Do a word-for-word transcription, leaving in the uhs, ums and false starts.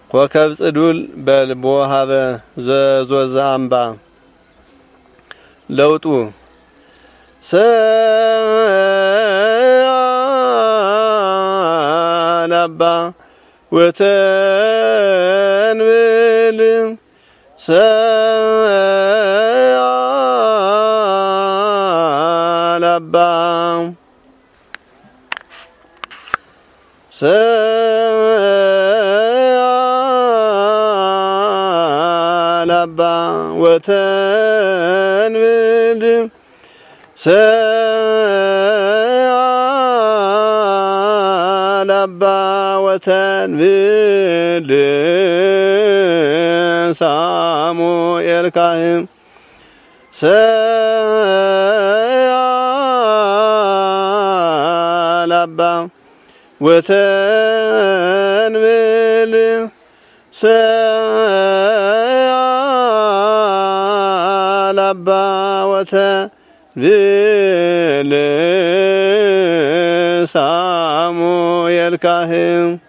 ኮከብ ጽዱል በልቦ ሀበ ዘዞዛ አምባ ለውጡ ሰላባ ወተንብል ሰላባ ሰላባ ወተንብል ሰላባ ወተንብል ሳሙኤል ካህን ሰላባ ወተንብል ሰላባ ወተንብል ሳሙኤል ካህን